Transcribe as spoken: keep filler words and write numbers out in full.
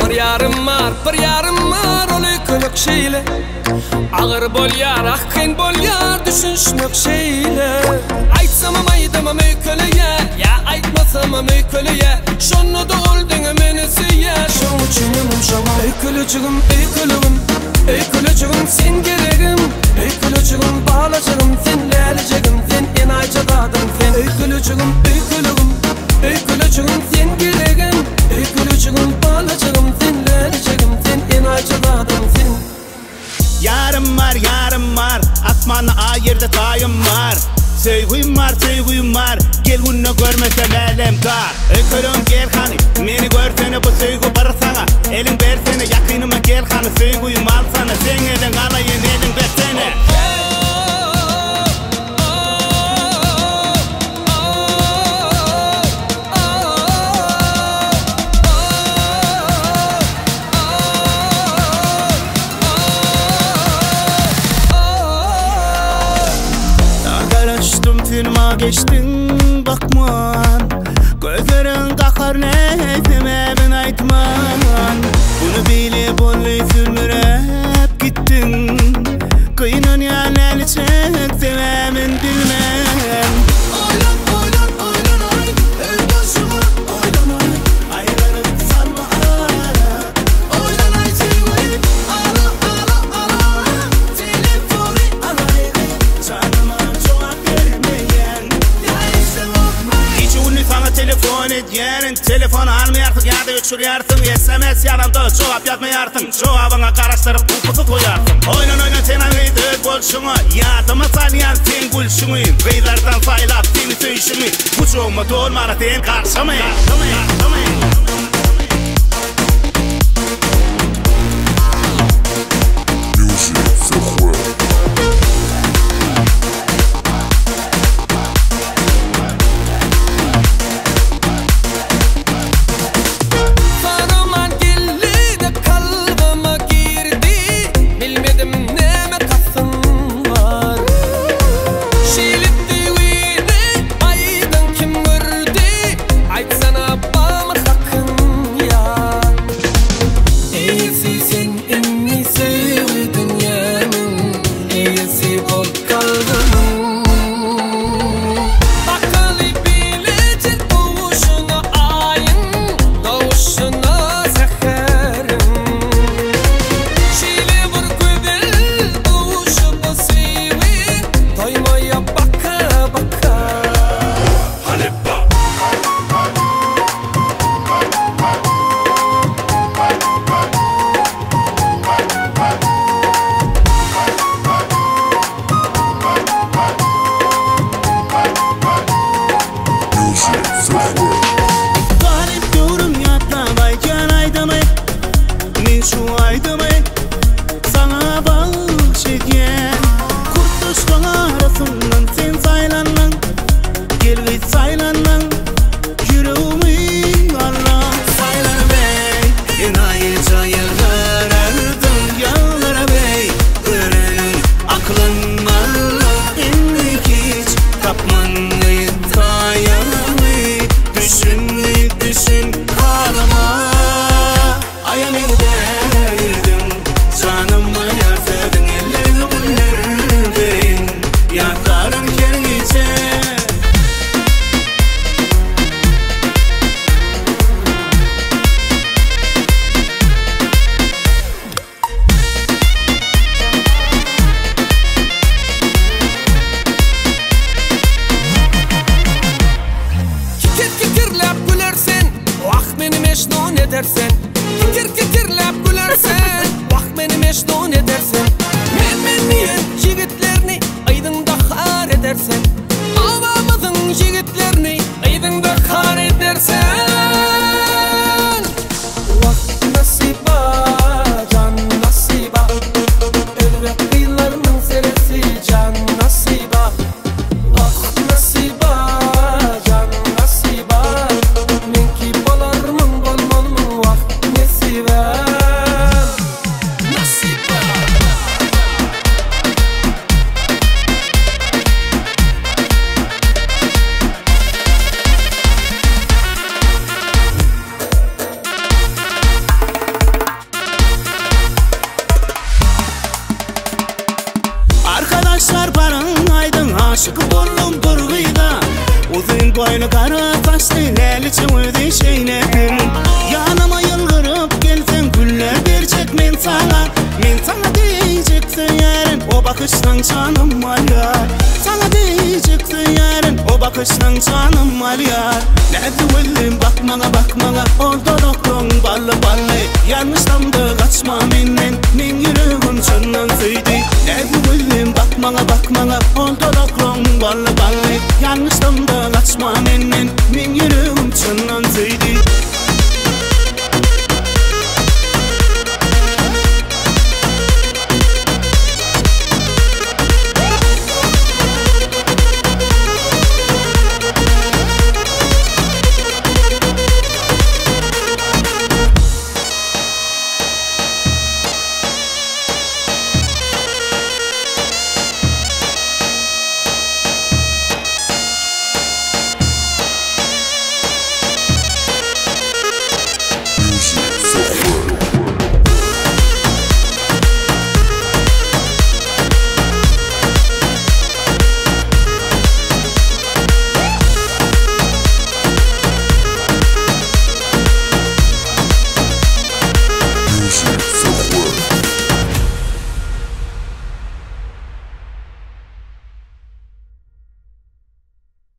Bir yarım var, bir yarım var, ol öykülük şeyle. Ağır bol yar, akın bol yar, düşünüşmek şeyle. Aytsamam aydamam öykülüye, ya aytmasamam öykülüye. Şonu da oldun menisiye, şonu çiğnemem şama. Öykülücüğüm, öykülüğüm, öykülücüğüm sen gereğim. Öykülücüğüm bağlacığım, sen leleceğim, sen en aycadadın sen. Öykülücüğüm, öykülüğüm, öykülücüğüm sen gereğim. Öykülücüğüm bağlacığım, sen leleceğim, sen en aycadadın sen. Yarım var, yarım var, asmanı ayırdı dayım var. Söygüyüm var, söygüyüm var, gel bunu görmesen elem dar. Öykülüm gel hani, meni görsene bu söygü barı sana. Elin versene, yakınıma gel hani, söygüyüm al sana. Sen elin alayın, elin versene. Filma geçtin bakman, gözlerin kakar neysememin aytman. Bunu bilip olay sürmürep gittin, kıyınan yanel çek sevemin bilmem. Oylan oylan oylan ay, el başıma oylan ay. Ayranı sarma ara, oylan ay seveyim. Ara ara ara, telefonu alayım. Canıma çoğak vermeyen, hiç ünlü sana telefon edyen. Telefon almayarsın ya da öçürüyarsın. S M S yalandı cevap yazmayarsın. Cevabına karıştırıp kupusu koyarsın. Oynan oynan sen anıydı bolşunu, yadıma salyan sen gülşünü. Gıylardan saylap seni söyüşünü, kucuğumu dolmana sen karşımı. Aytsana bağımı hakkın aşık bollum durgıyda. Uzun boylu kara saçlı leliçe öde şeyledim. Yanıma yılgırıp gelsen güller verecek men sana. Men sana diyeceksin yarın o bakıştan canım var ya. Sana diyeceksin yarın o bakıştan canım var ya. Nerede öldüm bakmana bakmana orada doktorun ballı ballı. Yanlışlamdı kaçma menden men yüreğim çandan söydü. Nerede öldüm bakmana bakmana orada doktorun ballı ballı. Yanlışlamdı kaçma menden men yüreğim çandan söydü.